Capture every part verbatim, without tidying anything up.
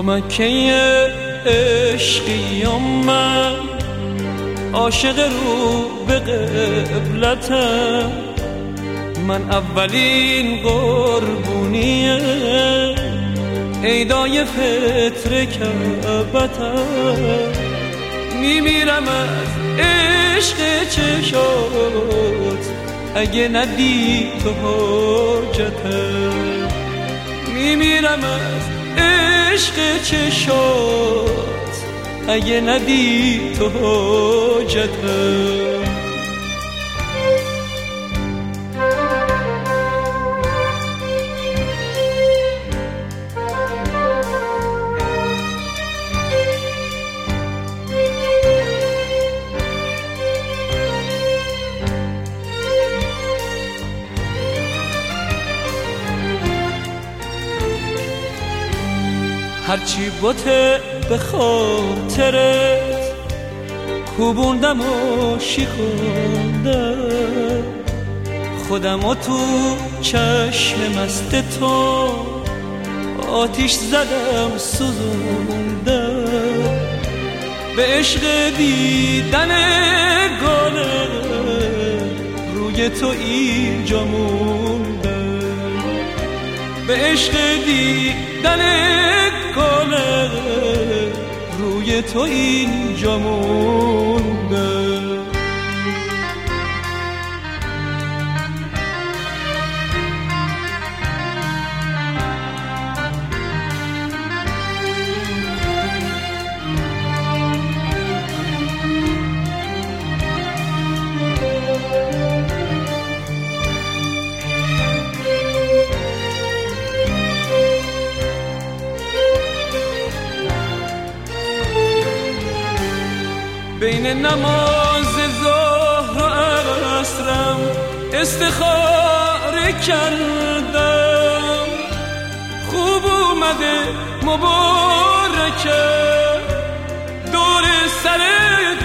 مکه عشقیم من، عاشق رو به قبلتم. من اولین قربونیه عیدای فطر کعبتم. میمیرم از عشق چشات اگه ندی تو حاجتم. میمیرم از عشق چشات اگه ندی تو حاجتم. هرچی بوته به خاطرت کوبوندم و شیخوندم، خودم و تو چشم مست تو آتیش زدم سوزوندم. به عشق دیدن گله روی تو اینجا موندم. به عشق دیدن گله روی تو اینجا مونده. بین نماز ظهر و عصرم استخاره کردم. خوب اومده مبارکه دور سرت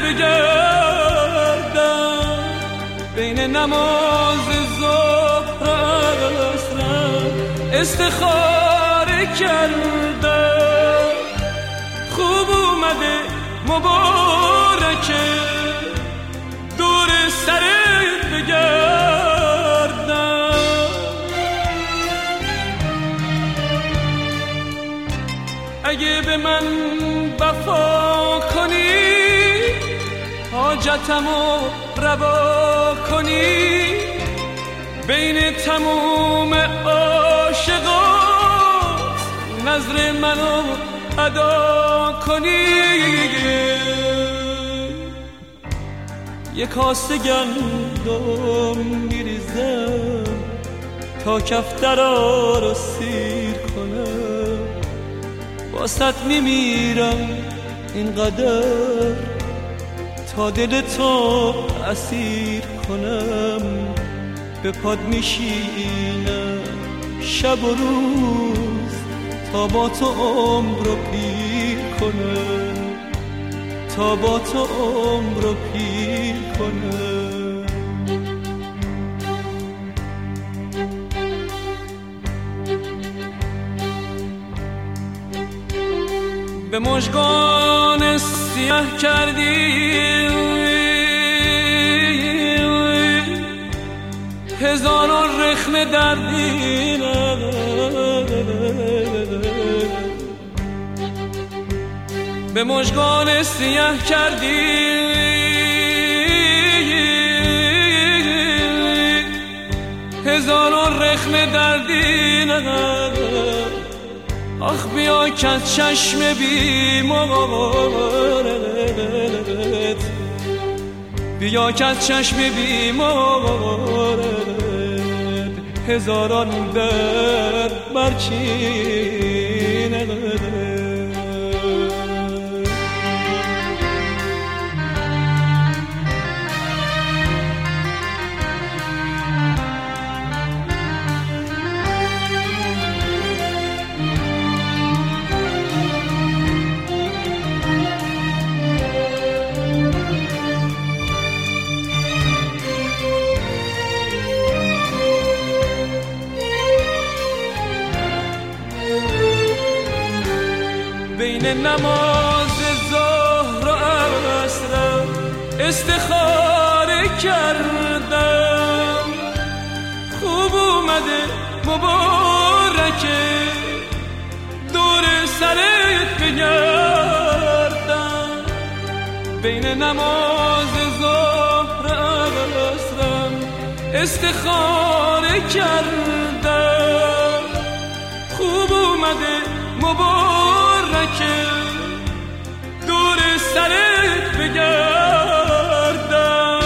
بگردم. بین نماز ظهر و عصرم استخاره کردم. خوب اومده مبارکه دور سرت بگردم. اگه به من وفا کنی حاجتمو روا کنی، بین تموم عاشقات نظر منو ادا کنی. یک کاسه گندم میریزم تا کفترا رو سیر کنم. واسط میمیرم اینقدر تا دل تو اسیر کنم. به پاد میشینم شب و روز تا با تو عمر رو پیر کنم. تا با تو عمر رو پیر کنم. به مژگان سیاه کردی هزاران رخنه در دینم. به مژگان سیاه کردی هزاران رخنه در دینم. آخ بیا که از چشم بیمارت، بیا که از چشم بیمارت هزاران درد برچینه. نماز ظهر و عصر استخاره کردم. خوب اومده مبارکه دور سرت بگردم. بین نماز ظهر و عصرم استخاره کردم. خوب اومده مبارکه دور سرت بگردم.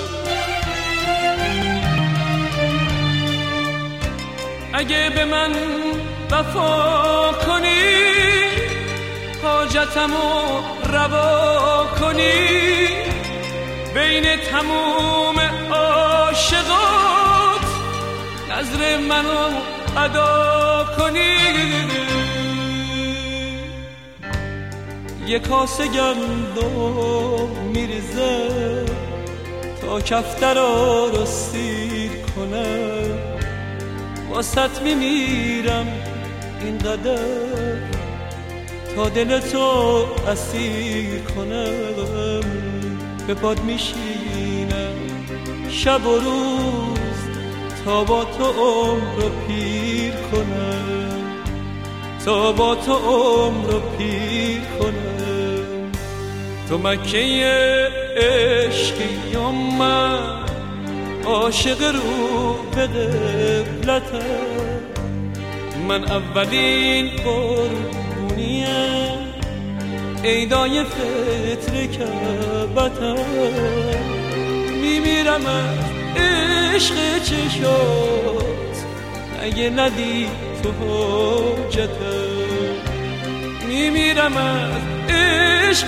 اگه به من وفا کنی حاجتمو روا کنی بین تموم عاشقات نظر منو ادا کنی. یه کاسه گندم میریزه تا کفترا رو سیر کنه. واسط میمیرم اینقدر تا دلتو اسیر کنم. به پاد میشینم شب و روز تا با تو عمر رو پیر کنم. تا با تو عمر رو پیر کنم. تو مکه عشقی و من عاشق رو به قبلتم. من اولین قربونیم عیدای فطر کعبتم. میمیرم از عشق چشات اگه ندی تو حاجتم. میمیرم از عشق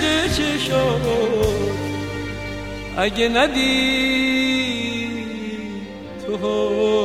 چشات اگه ندی تو